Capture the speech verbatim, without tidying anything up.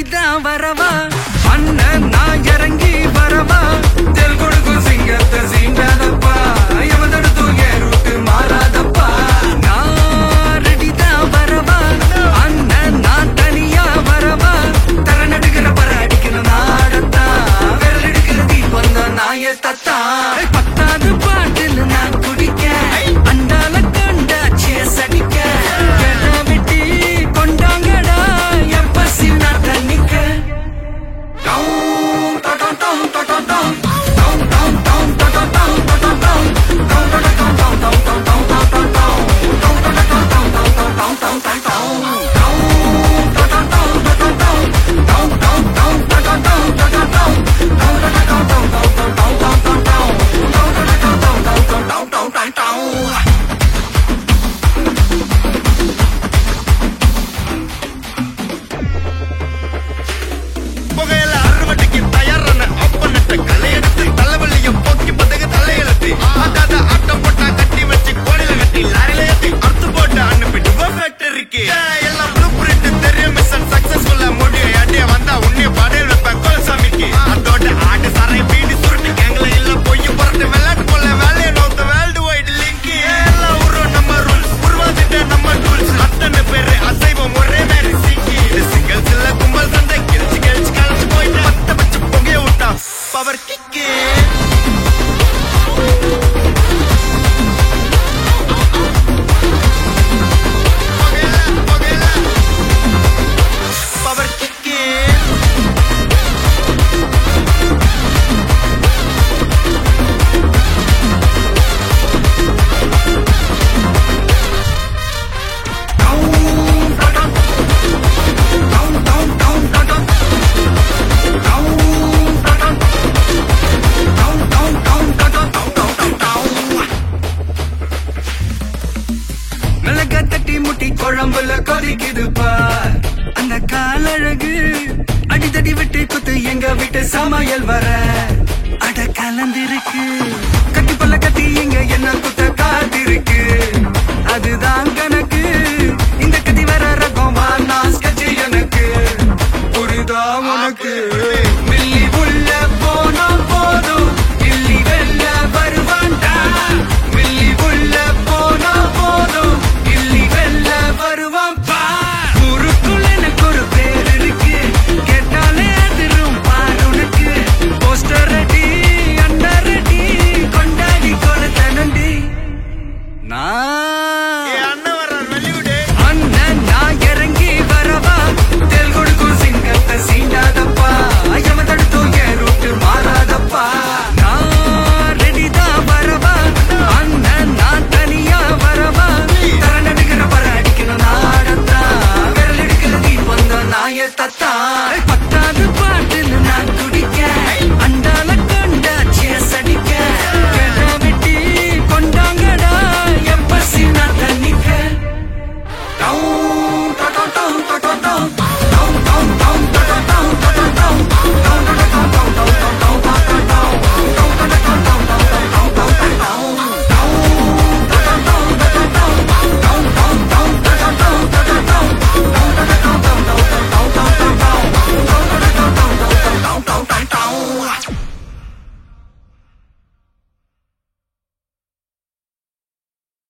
ரெடிதான் வரவா அண்ணன் நான் இறங்கி வரவா தெல் கொடுக்கும் சிங்கத்தை சீண்டாதப்பா எவதடுத்து ஏறுட்டு மாறாதப்பா நான் ரெடிதான் வரவா அண்ணன் நான் தனியா வரவா தர நடுக்கிற பர அடிக்கிற நாடத்தா விரல் எடுக்கிற தீபம் தான் நாய தத்தா பத்தாவது பாட்டில் நான் குடிக்க அண்டால கண்டா சேஸ் அடிக்க வெட்டி கொண்டாங்கடா என் பசி நான் தண்ணிக்க குழம்புல கொதிக்குது பார் அந்த காலழகு அடித்தடி விட்டு குத்து எங்க வீட்டு சமையல் வர அட கலந்திருக்கு கட்டி பல்ல கட்டி இங்க என்ன குத்த காத்திருக்கு அதுதான் கணக்கு இந்த கத்தி வர ரகம் வாஸ் கட்சி எனக்கு புரிதா உனக்கு மில்லி உள்ள போனா போதும் இல்லி வெல்ல வருவான்டா மில்லி உள்ள போனா போதும் இல்லி வெல்ல வருவான் பார் ஊருக்குள்ள எனக்கு ஒரு பேர் இருக்கு கேட்டாலே அதிரும் பார் உனக்கு போஸ்டர் ரெடி அண்டர் ரெடி கொண்டாடி கொடுத்த நண்டி அண்ணன் நான் இறங்கி வரவா தெல் கொடுக்கும் சிங்கத்தை சீண்டாதப்பா எவன் தடுத்து ஏறுட்டு மாறாதப்பா நான் ரெடிதான் வரவா அண்ணன் நான் தனியா வரவா தர நடுக்கிற பர அடிக்கணும் நாடத்தா விரல் எடுக்கிற தீபம் தான் நாய தத்தா பத்தாவது